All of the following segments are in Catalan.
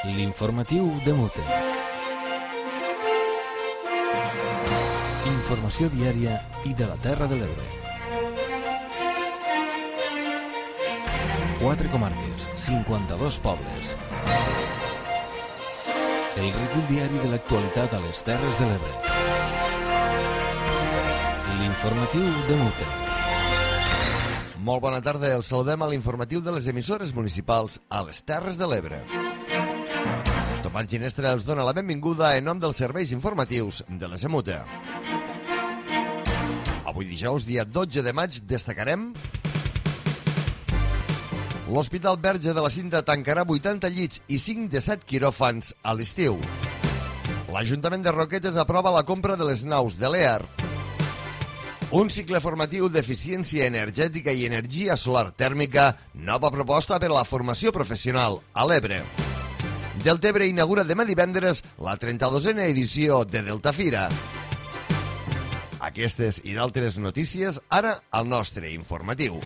L'informatiu de Mute. Informació diària i de la Terra de l'Ebre. 4 comarques, 52 pobles. El recull diari de l'actualitat a les Terres de l'Ebre. L'informatiu de Mute. Molt bona tarda, els saludem a l'informatiu de les emissores municipals a les Terres de l'Ebre. Tomàs Ginestra els dona la benvinguda en nom dels serveis informatius de la Semuta. Avui dijous, dia 12 de maig, destacarem: l'Hospital Verge de la Cinta tancarà 80 llits i 5 de 7 quiròfans a l'estiu. L'Ajuntament de Roquetes aprova la compra de les naus de l'EAR. Un cicle formatiu d'eficiència energètica i energia solar tèrmica, nova proposta per a la formació professional a l'Ebre. Deltebre inaugura demà divendres la 32a edició de Deltafira. Aquestes i d'altres notícies ara al nostre informatiu.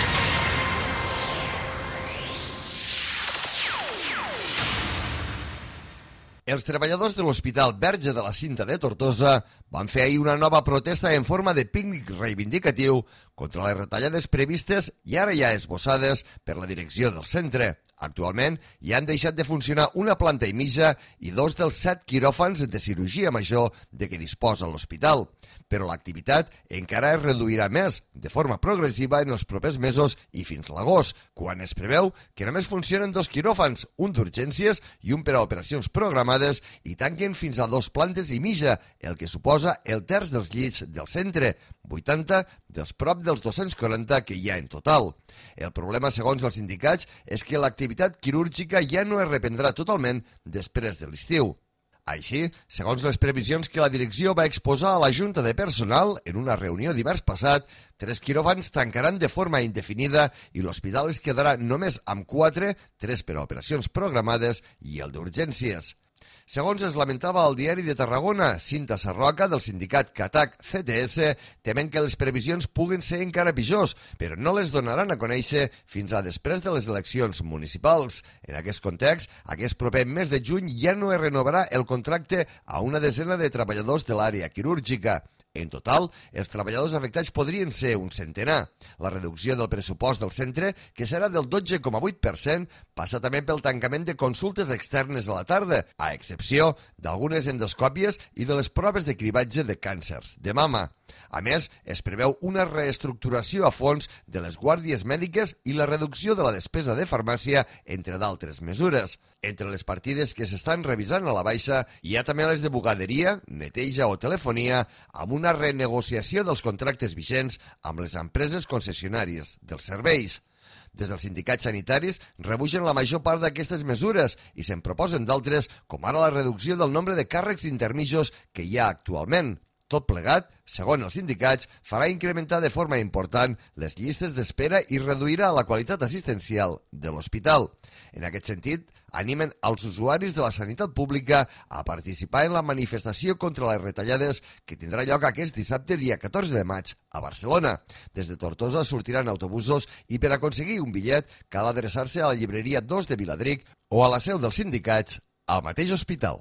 Els treballadors de l'Hospital Verge de la Cinta de Tortosa van fer ahir una nova protesta en forma de pícnic reivindicatiu contra les retallades previstes i ara ja esbossades per la direcció del centre. Actualment ja han deixat de funcionar una planta i mitja i 2 dels 7 quiròfans de cirurgia major de què disposa l'hospital. Però l'activitat encara es reduirà més, de forma progressiva en els propers mesos i fins l'agost, quan es preveu que només funcionen 2 quiròfans, un d'urgències i un per a operacions programades, i tanquen fins a 2 plantes i mitja, el que suposa el terç dels llits del centre, 80 dels prop dels 240 que hi ha en total. El problema, segons els sindicats, és que l'activitat quirúrgica ja no es reprendrà totalment després de l'estiu. Així, segons les previsions que la direcció va exposar a la Junta de Personal en una reunió dimarts passat, 3 quiròfans tancaran de forma indefinida i l'hospital es quedarà només amb 4, 3 per a operacions programades i el d'urgències. Segons es lamentava al Diari de Tarragona, Cinta Sarroca, del sindicat CATAC-CTS, temen que les previsions puguen ser encara pitjors, però no les donaran a conèixer fins a després de les eleccions municipals. En aquest context, aquest proper mes de juny ja no es renovarà el contracte a una desena de treballadors de l'àrea quirúrgica. En total, els treballadors afectats podrien ser un centenar. La reducció del pressupost del centre, que serà del 12,8%, passa també pel tancament de consultes externes a la tarda, a excepció d'algunes endoscòpies i de les proves de cribatge de càncers de mama. A més, es preveu una reestructuració a fons de les guàrdies mèdiques i la reducció de la despesa de farmàcia, entre d'altres mesures. Entre les partides que s'estan revisant a la baixa hi ha també les de bugaderia, neteja o telefonia, amb una renegociació dels contractes vigents amb les empreses concessionàries dels serveis. Des dels sindicats sanitaris rebutgen la major part d'aquestes mesures i se'n proposen d'altres, com ara la reducció del nombre de càrrecs intermitjos que hi ha actualment. Tot plegat, segons els sindicats, farà incrementar de forma important les llistes d'espera i reduirà la qualitat assistencial de l'hospital. En aquest sentit, animen als usuaris de la sanitat pública a participar en la manifestació contra les retallades que tindrà lloc aquest dissabte, dia 14 de maig, a Barcelona. Des de Tortosa sortiran autobusos i per aconseguir un bitllet cal adreçar-se a la llibreria 2 de Viladric o a la seu dels sindicats al mateix hospital.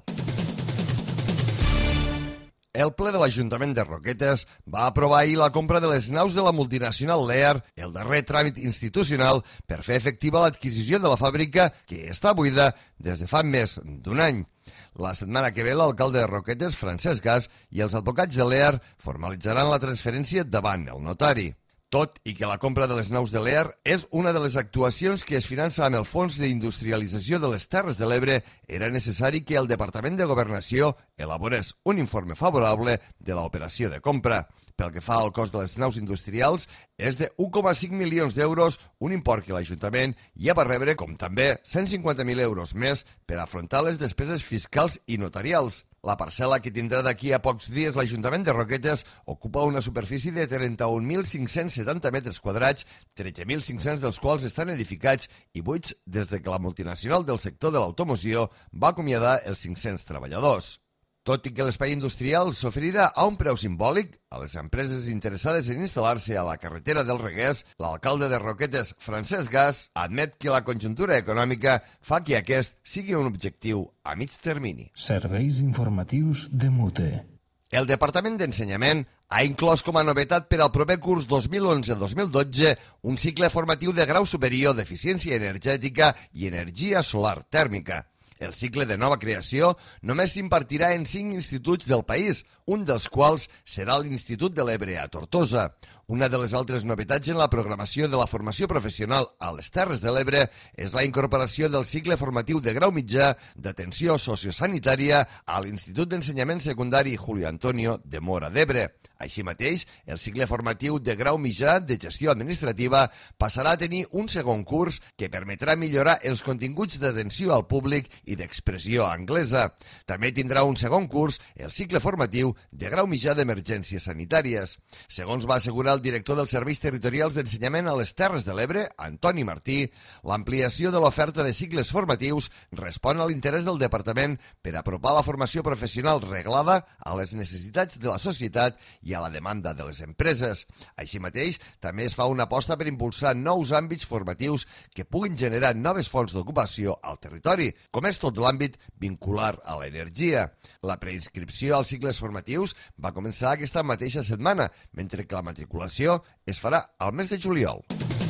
El ple de l'Ajuntament de Roquetes va aprovar ahir la compra de les naus de la multinacional LEAR, el darrer tràmit institucional per fer efectiva l'adquisició de la fàbrica, que està buida des de fa més d'un any. La setmana que ve, l'alcalde de Roquetes, Francesc Gas, i els advocats de LEAR formalitzaran la transferència davant el notari. Tot i que la compra de les naus de l'EAR és una de les actuacions que es finança amb el Fons d'Industrialització de les Terres de l'Ebre, era necessari que el Departament de Governació elaborés un informe favorable de l'operació de compra. Pel que fa al cost de les naus industrials, és de 1,5 milions d'euros, un import que l'Ajuntament ja va rebre, com també 150.000 euros més per afrontar les despeses fiscals i notarials. La parcel·la que tindrà d'aquí a pocs dies l'Ajuntament de Roquetes ocupa una superfície de 31.570 metres quadrats, 13.500 dels quals estan edificats i buits des de que la multinacional del sector de l'automoció va acomiadar els 500 treballadors. Tot i que l'espai industrial s'oferirà a un preu simbòlic a les empreses interessades en instal·lar-se a la carretera del Reguers, l'alcalde de Roquetes, Francesc Gas, admet que la conjuntura econòmica fa que aquest sigui un objectiu a mig termini. Serveis informatius de Mute. El Departament d'Ensenyament ha inclòs com a novetat per al proper curs 2011-2012 un cicle formatiu de grau superior d'eficiència energètica i energia solar tèrmica. El cicle de nova creació només s'impartirà en 5 instituts del país, un dels quals serà l'Institut de l'Ebre a Tortosa. Una de les altres novetats en la programació de la formació professional a les Terres de l'Ebre és la incorporació del cicle formatiu de grau mitjà d'atenció sociosanitària a l'Institut d'Ensenyament Secundari Julio Antonio de Móra d'Ebre. Així mateix, el cicle formatiu de grau mitjà de gestió administrativa passarà a tenir un segon curs que permetrà millorar els continguts d'atenció al públic i d'expressió anglesa. També tindrà un segon curs el cicle formatiu de grau mitjà d'emergències sanitàries. Segons va assegurar el director dels Serveis Territorials d'Ensenyament a les Terres de l'Ebre, Antoni Martí, l'ampliació de l'oferta de cicles formatius respon a l'interès del departament per apropar la formació professional reglada a les necessitats de la societat i a la demanda de les empreses. Així mateix, també es fa una aposta per impulsar nous àmbits formatius que puguin generar noves fonts d'ocupació al territori, com és tot l'àmbit vincular a l'energia. La preinscripció als cicles formatius va començar aquesta mateixa setmana, mentre que la matriculació es farà al mes de juliol.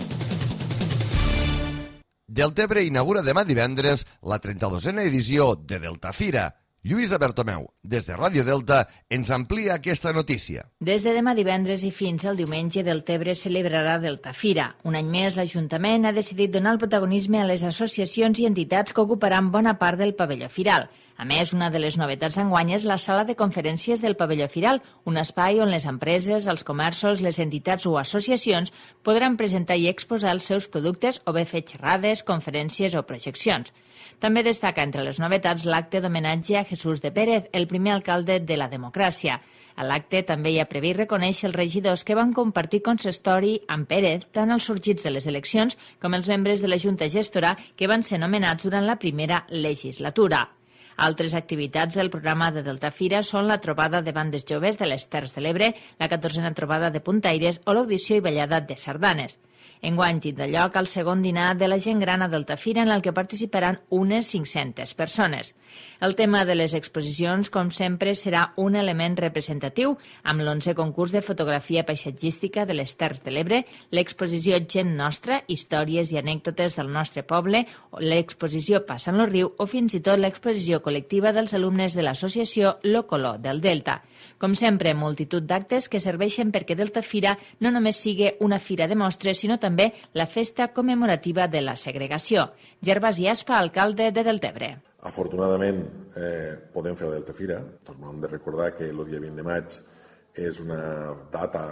Deltebre inaugura demà divendres la 32a edició de Deltafira. Lluïsa Bertomeu, des de Ràdio Delta, ens amplia aquesta notícia. Des de demà divendres i fins al diumenge, Deltebre celebrarà Deltafira. Un any més, l'Ajuntament ha decidit donar el protagonisme a les associacions i entitats que ocuparan bona part del pavelló firal. A més, una de les novetats d'enguany és la sala de conferències del pavelló firal, un espai on les empreses, els comerços, les entitats o associacions podran presentar i exposar els seus productes o bé fer xerrades, conferències o projeccions. També destaca entre les novetats l'acte d'homenatge a Jesús de Pérez, el primer alcalde de la democràcia. A l'acte també hi ha previst reconèixer els regidors que van compartir consistori amb Pérez, tant els sorgits de les eleccions com els membres de la Junta Gestora que van ser nomenats durant la primera legislatura. Altres activitats del programa de Deltafira són la trobada de bandes joves de les Terres de l'Ebre, la 14a trobada de puntaires o l'audició i ballada de sardanes. Enguany tindrà lloc el segon dinar de la gent gran a Deltafira, en el que participaran unes 500 persones. El tema de les exposicions, com sempre, serà un element representatiu, amb l'11è concurs de fotografia paisatgística de les Terres de l'Ebre, l'exposició Gent Nostra, històries i anècdotes del nostre poble, l'exposició Passant lo Riu o fins i tot l'exposició col·lectiva dels alumnes de l'associació Lo Color del Delta. Com sempre, multitud d'actes que serveixen perquè Deltafira no només sigui una fira de mostres, sinó també la festa commemorativa de la segregació. Gervasi Aspa, alcalde de Deltebre. Afortunadament podem fer la Deltafira. Doncs hem de recordar que el dia 20 de maig és una data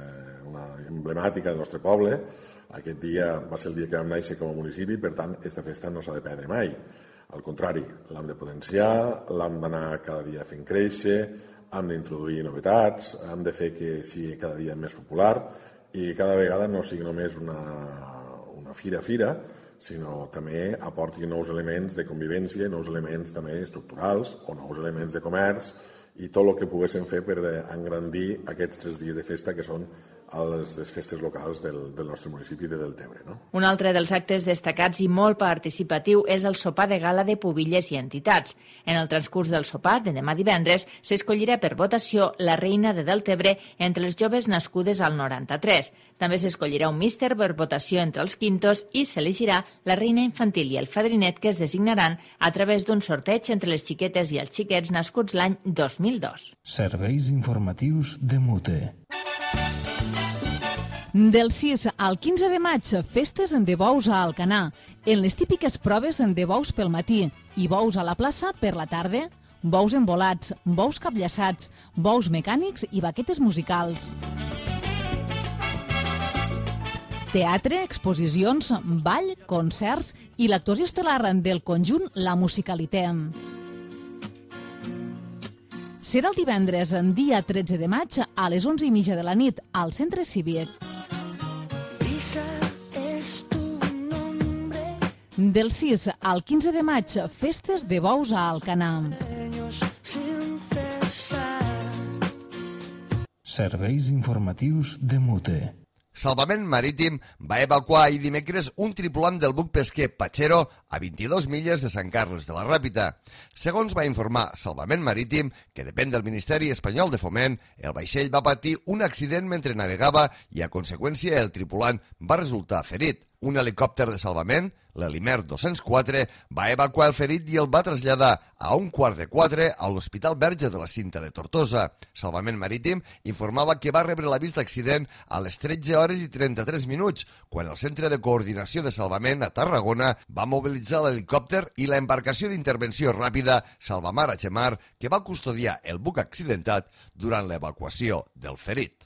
emblemàtica del nostre poble. Aquest dia va ser el dia que vam néixer com a municipi, per tant, aquesta festa no s'ha de perdre mai. Al contrari, l'hem de potenciar, l'hem d'anar cada dia fent créixer, hem d'introduir novetats, hem de fer que sigui cada dia més popular i cada vegada no sigui només una fira, sinó també aporti nous elements de convivència, nous elements també estructurals o nous elements de comerç i tot el que poguéssim fer per engrandir aquests 3 dies de festa que són les festes locals del nostre municipi de Deltebre. No? Un altre dels actes destacats i molt participatiu és el sopar de gala de pubilles i entitats. En el transcurs del sopar de demà divendres s'escollirà per votació la reina de Deltebre entre els joves nascudes al 93. També s'escollirà un míster per votació entre els quintos i s'elegirà la reina infantil i el fadrinet que es designaran a través d'un sorteig entre les xiquetes i els xiquets nascuts l'any 2002. Serveis informatius de Mute. Del 6 al 15 de maig, festes de bous a Alcanar, en les típiques proves de bous pel matí i bous a la plaça per la tarda, bous embolats, bous capllaçats, bous mecànics i baquetes musicals. Teatre, exposicions, ball, concerts i l'actuació estel·lar del conjunt La Musicalitem. Serà el divendres, dia 13 de maig, a les 11:30 de la nit, al Centre Cívic. Del 6 al 15 de maig, festes de bous a Alcanar. Serveis informatius de Mute. Salvament Marítim va evacuar ahir dimecres un tripulant del buc pesquer Pachero a 22 milles de Sant Carles de la Ràpita. Segons va informar Salvament Marítim, que depèn del Ministeri Espanyol de Foment, el vaixell va patir un accident mentre navegava i, a conseqüència, el tripulant va resultar ferit. Un helicòpter de salvament, l'Helimer 204, va evacuar el ferit i el va traslladar a 3:15 a l'Hospital Verge de la Cinta de Tortosa. Salvament Marítim informava que va rebre l'avís d'accident a les 13h33, quan el Centre de Coordinació de Salvament a Tarragona va mobilitzar l'helicòpter i la embarcació d'intervenció ràpida Salvamar Achemar, que va custodiar el buc accidentat durant l'evacuació del ferit.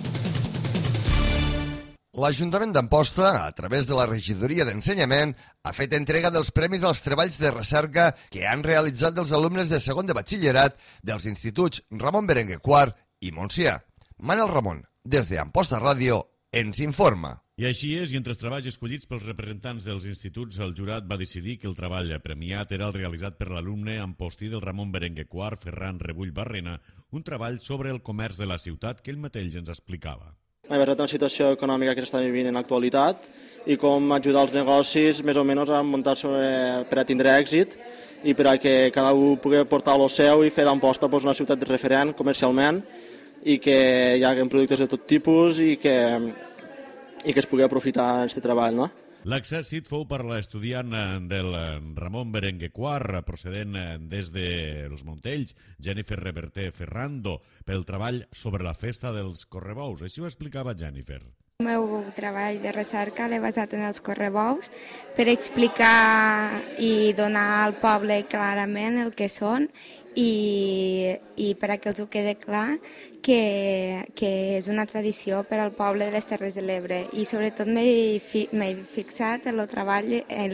L'Ajuntament d'Amposta, a través de la Regidoria d'Ensenyament, ha fet entrega dels premis als treballs de recerca que han realitzat els alumnes de segon de batxillerat dels instituts Ramon Berenguer IV i Montsià. Manel Ramon, des d'Amposta Ràdio, ens informa. I així és, i entre els treballs escollits pels representants dels instituts, el jurat va decidir que el treball premiat era el realitzat per l'alumne ampostí del Ramon Berenguer IV, Ferran Rebull Barrena, un treball sobre el comerç de la ciutat que ell mateix ens explicava. M'he basat en la situació econòmica que s'està vivint en l'actualitat i com ajudar els negocis més o menys a muntar-se per a tindre èxit i per a que cada un pugui portar el seu i fer d'Amposta una ciutat referent comercialment i que hi hagi productes de tot tipus i que es pugui aprofitar aquest treball, no? L'accèssit fou per l'estudiant del Ramon Berenguer IV, procedent des dels Montells, Jennifer Reverter Ferrando, pel treball sobre la festa dels correbous. Així ho explicava Jennifer. El meu treball de recerca l'he basat en els correbous per explicar i donar al poble clarament el que són i per a que els ho quede clar que és una tradició per al poble de les Terres de l'Ebre i sobretot m'he fixat en el treball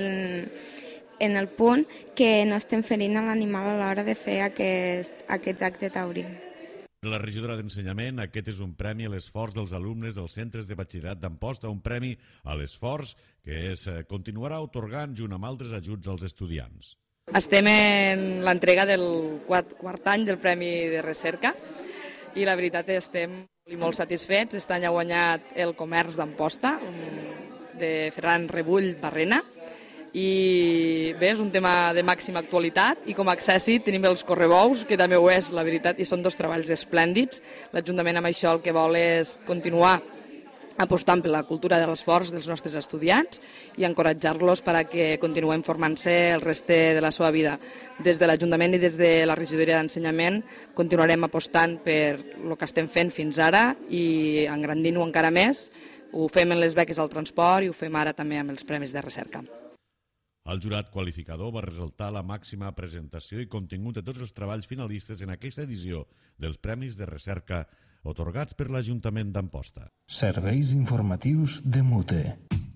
en el punt que no estem ferint a l'animal a l'hora de fer aquests actes taurí. Per la regidora d'Ensenyament, aquest és un premi a l'esforç dels alumnes dels centres de batxillerat d'Amposta, un premi a l'esforç que es continuarà atorgant junt amb altres ajuts als estudiants. Estem en l'entrega del quart any del Premi de Recerca i la veritat estem molt satisfets. Aquest any ha guanyat el comerç d'Amposta, de Ferran Rebull Barrena, i bé, és un tema de màxima actualitat i com a accèssit tenim els correbous, que també ho és, la veritat, i són dos treballs esplèndids. L'Ajuntament amb això el que vol és continuar apostant per la cultura de l'esforç dels nostres estudiants i encoratjar-los per a que continuem formant-se el reste de la seva vida. Des de l'Ajuntament i des de la Regidoria d'Ensenyament continuarem apostant per el que estem fent fins ara i engrandint-ho encara més. Ho fem en les beques al transport i ho fem ara també amb els premis de recerca. El jurat qualificador va ressaltar la màxima presentació i contingut de tots els treballs finalistes en aquesta edició dels Premis de Recerca atorgats per l'Ajuntament d'Amposta. Serveis informatius de Mute.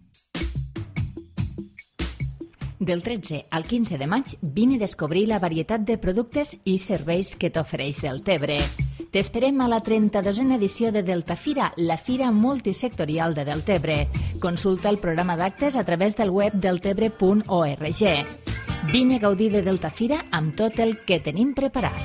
Del 13 al 15 de maig vine a descobrir la varietat de productes i serveis que t'ofereix Deltebre. T'esperem a la 32a edició de Deltafira, la fira multisectorial de Deltebre. Consulta el programa d'actes a través del web deltebre.org. Vine a gaudir de Deltafira amb tot el que tenim preparat.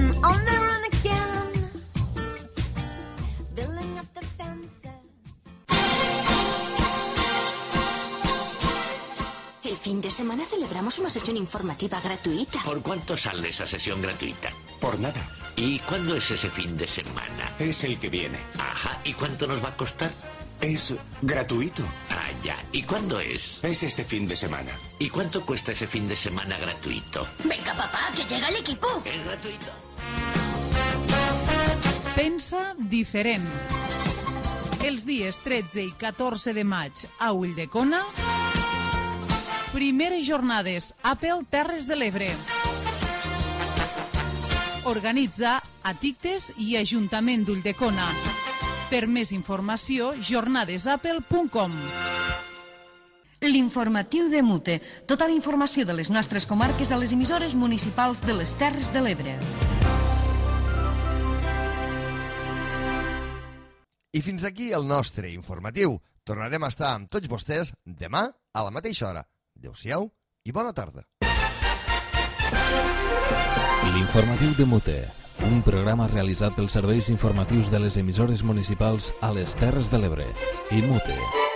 El fin de semana celebramos una sesión informativa gratuita. ¿Por cuánto sale esa sesión gratuita? Por nada. ¿Y cuándo es ese fin de semana? Es el que viene. Ajá. ¿Y cuánto nos va a costar? Es gratuito. Ah, ya. ¿Y cuándo es? Es este fin de semana. ¿Y cuánto cuesta ese fin de semana gratuito? Venga, papá, que llega el equipo. ¿Es gratuito? Pensa diferent. Els dies 13 i 14 de maig a Ulldecona, primeres jornades Apple Terres de l'Ebre. Organitza Atictes i Ajuntament d'Ulldecona. Per més informació, jornadesapple.com. L'informatiu de Mute. Tota la informació de les nostres comarques a les emissores municipals de les Terres de l'Ebre. I fins aquí el nostre informatiu. Tornarem a estar amb tots vostès demà a la mateixa hora. Adéu-siau i bona tarda. L'informatiu de Mute, un programa realitzat pels serveis informatius de les emissores municipals a les Terres de l'Ebre. IMUTE.